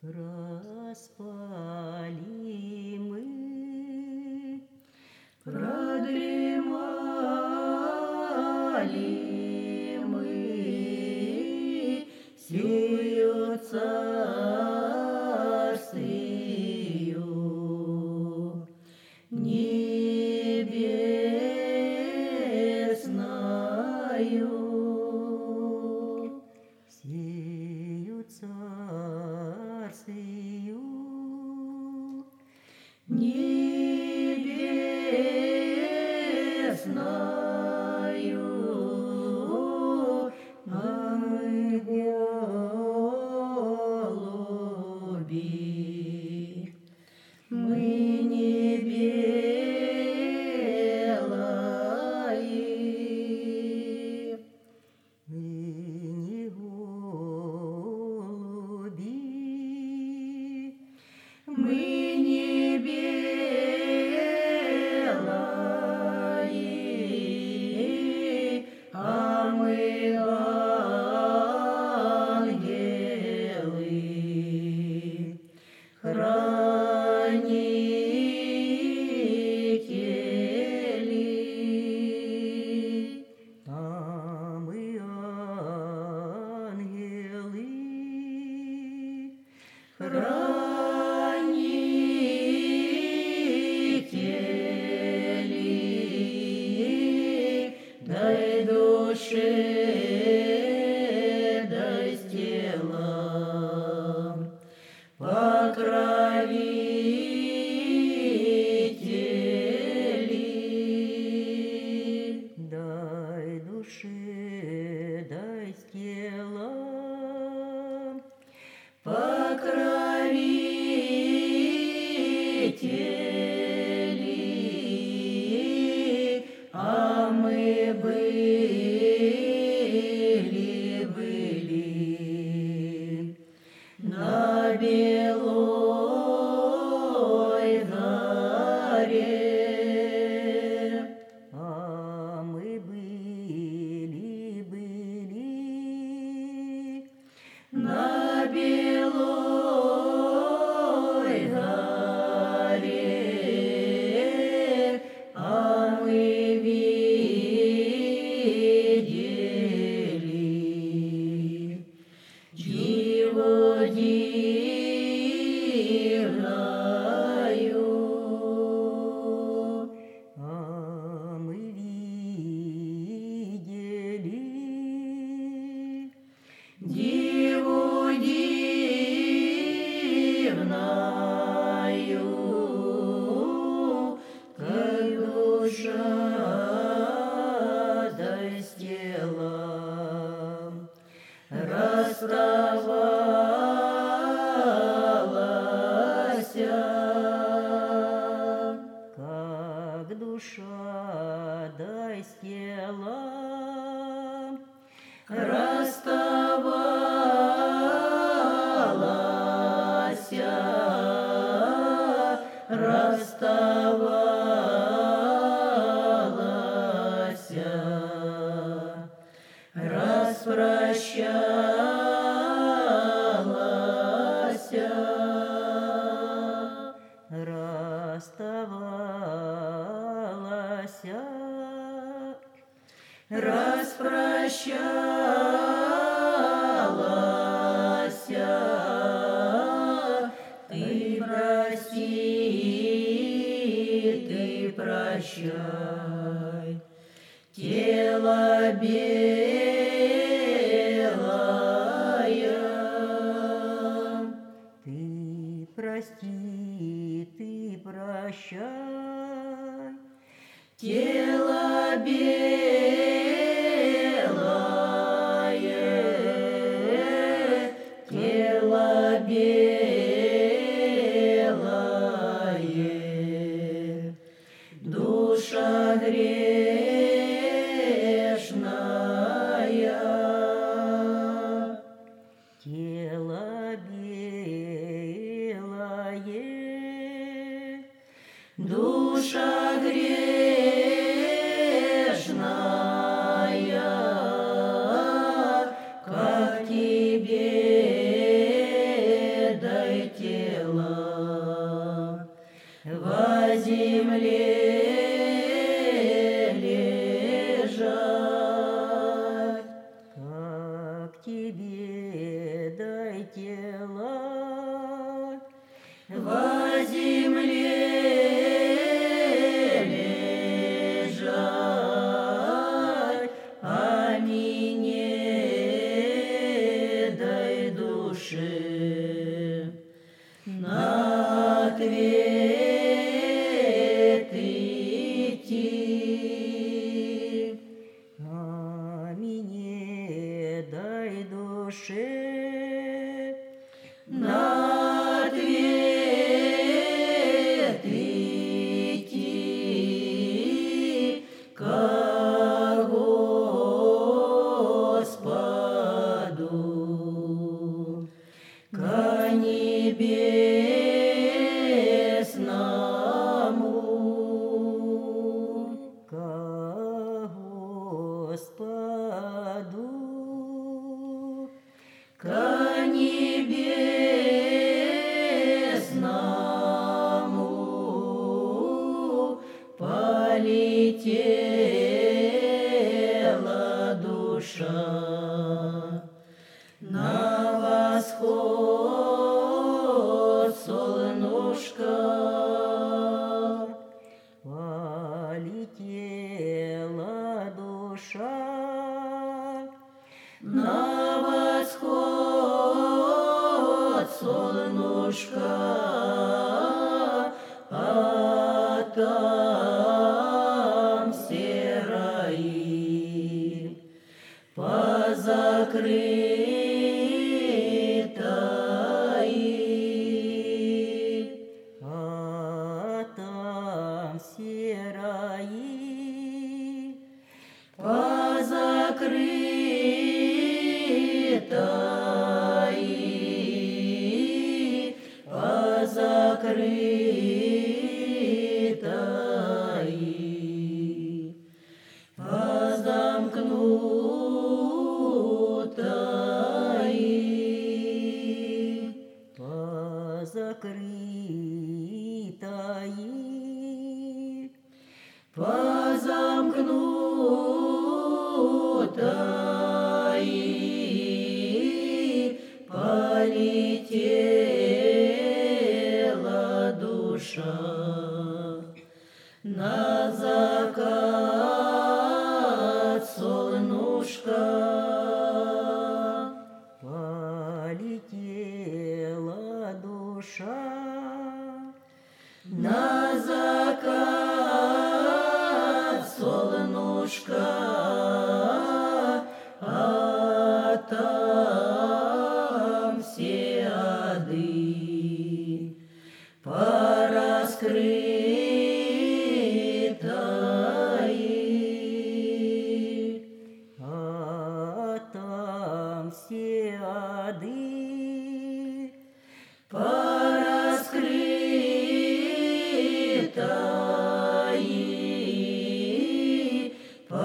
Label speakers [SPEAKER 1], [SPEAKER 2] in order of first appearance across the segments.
[SPEAKER 1] Проспали мы, продремали мы, сею царствию небесною, сею царствию небесною, а мы голуби, мы не белые, мы не голуби, мы не белые, а мы ангелы, хранители, а мы ангелы, хранители, дай душе, дай телам покровители, дай душе, дай телам покровители, а мы были на белой заре, а мы были на белой заре, а мы видели диво дивною, а мы видели диву дивною, как душа дай с телом расставалась, как душа дай с телом расставалась, расставалась, распрощалась, расставалась, распрощалась. Ты прости, ты прощай, тело белое. Ты прости, ты прощай, тело белое, тело белое, душа грешная, тело белое, душа грешная, как тебе дай тела
[SPEAKER 2] во земле лежать, ами не дай душе на ответ идти.
[SPEAKER 1] ами не дай душе
[SPEAKER 2] На ответ идти ко Господу, ко небесному,
[SPEAKER 1] ко Господу,
[SPEAKER 2] ко небесному полетела душа на восход солнышка.
[SPEAKER 1] полетела душа
[SPEAKER 2] На восход солнышка, а там все раи позакрытые.
[SPEAKER 1] а там все раи
[SPEAKER 2] Позакрытые, позакрытые, позамкнутые.
[SPEAKER 1] позакрытаи
[SPEAKER 2] Позамкнутая полетела душа на закат солнышка.
[SPEAKER 1] полетела душа
[SPEAKER 2] На закат солнышка, а там все ады пораскрытые.
[SPEAKER 1] а там все ады
[SPEAKER 2] Пораскрытые,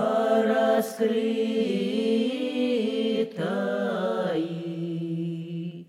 [SPEAKER 2] пораскрытые,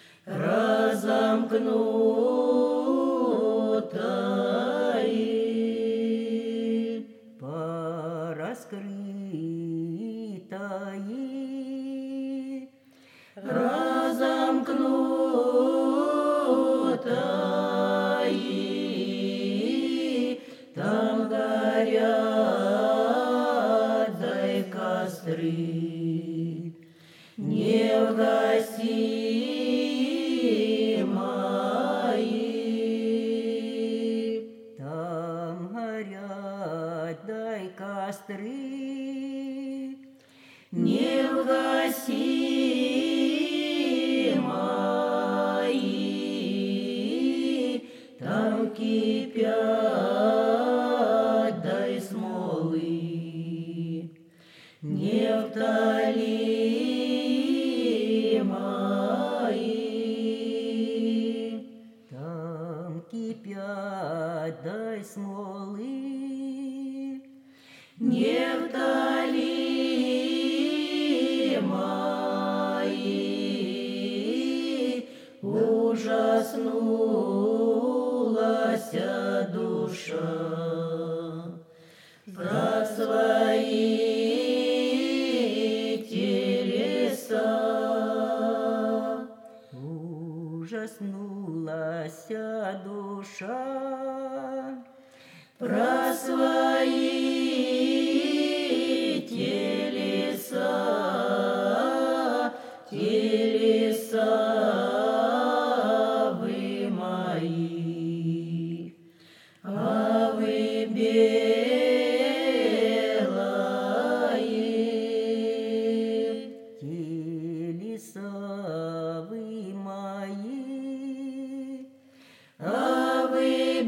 [SPEAKER 2] разомкнутые.
[SPEAKER 1] пораскрытаи
[SPEAKER 2] Разомкнутые, там горят дай костры невгасимые.
[SPEAKER 1] там горят дай костры
[SPEAKER 2] Невгасимые, там кипят дай смолы неутолимые.
[SPEAKER 1] там кипят дай смолы
[SPEAKER 2] неутолимые. Ужаснулась душа за свои телеса.
[SPEAKER 1] ужаснулась душа
[SPEAKER 2] про свои телеса, телеса вы мои, а вы белые,
[SPEAKER 1] телеса вы мои,
[SPEAKER 2] а вы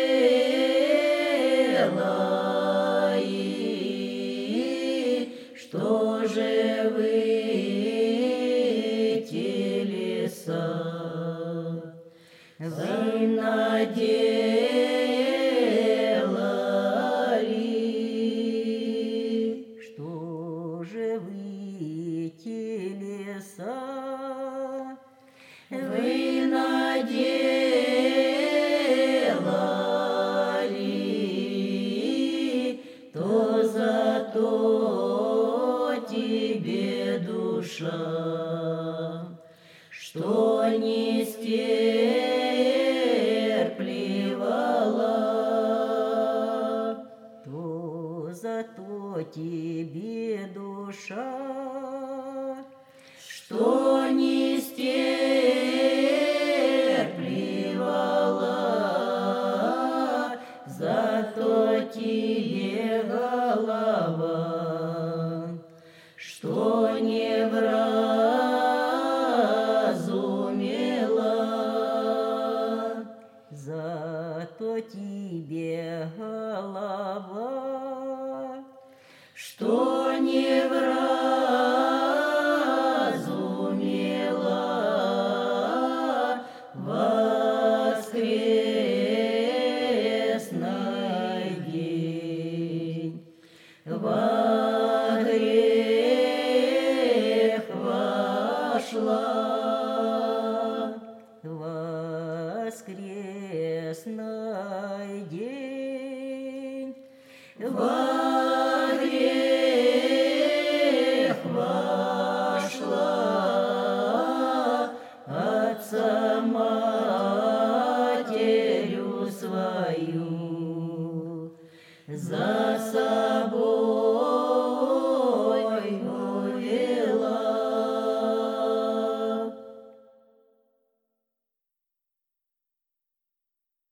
[SPEAKER 2] белые, что же вы телеса, вы наделали,
[SPEAKER 1] что же вы телеса,
[SPEAKER 2] вы наделали, то зато тебе душа, что не стерпливала,
[SPEAKER 1] то зато тебе душа,
[SPEAKER 2] что не стерпливала, зато тебе голова, что не вразумела,
[SPEAKER 1] зато тебе голова,
[SPEAKER 2] что не вразумела, воскресный день, во грех вошла,
[SPEAKER 1] воскресный день,
[SPEAKER 2] во грех вошла, отца матерью свою за